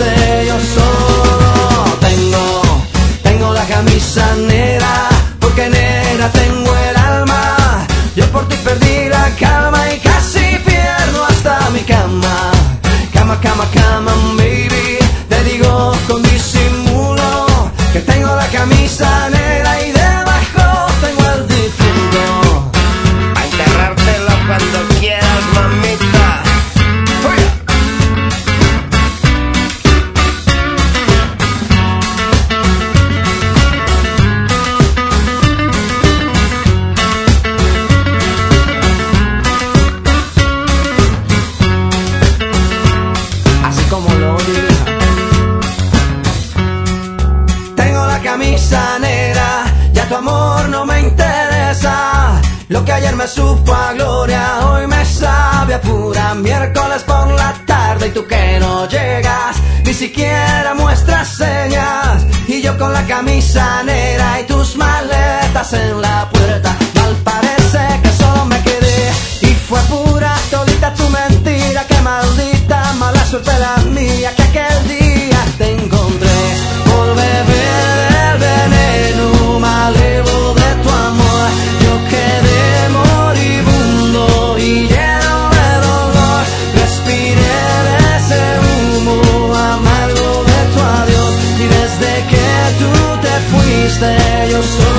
fuiste, yo solo tengo la camisa negra, porque negra tengo el alma. Yo por ti perdí la calma y casi pierdo hasta mi cama. Cama, cama, cama, baby, te digo con disimulo que tengo la camisa negra y debajo tengo el difunto. A enterrártelo cuando quieras, mamita. Así como lo diga. Tengo la camisa negra, ya tu amor no me interesa. Lo que ayer me supo a gloria, hoy me sabe a pura. Miércoles por la tarde y tú que no llegas, ni siquiera muestras señas. Y yo con la camisa negra y tus maletas en la puerta. Mal parece que solo me quedé y fue pura todita tu mentira. Qué maldita mala suerte la mía que aquel día te encontré. Por beber el veneno malevo de tu amor, yo quedé moribundo y lleno de dolor. Respiré de ese humo amargo de tu adiós, y desde que tú te fuiste yo soy